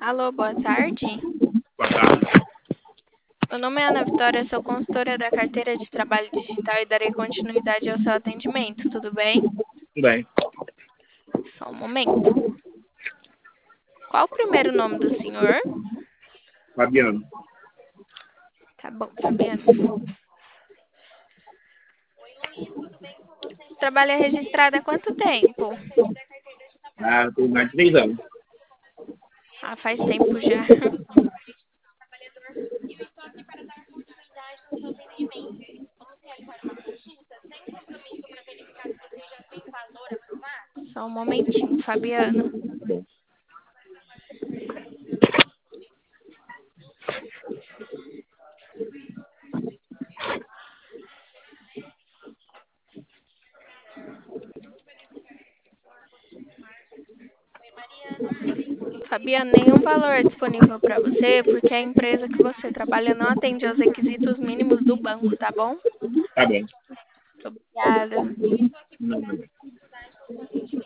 Alô, boa tarde. Boa tarde. Meu nome é Ana Vitória, sou consultora da carteira de trabalho digital e darei continuidade ao seu atendimento, tudo bem? Tudo bem. Só um momento. Qual o primeiro nome do senhor? Fabiano. Tá bom, Fabiano. Trabalha registrado há quanto tempo? Tenho mais de 3 anos. Ah, faz tempo já. Só um momentinho, Fabiano. Tá bom. Fabiano, nenhum valor é disponível para você porque a empresa que você trabalha não atende aos requisitos mínimos do banco, tá bom? Tá bom. Obrigada. Não.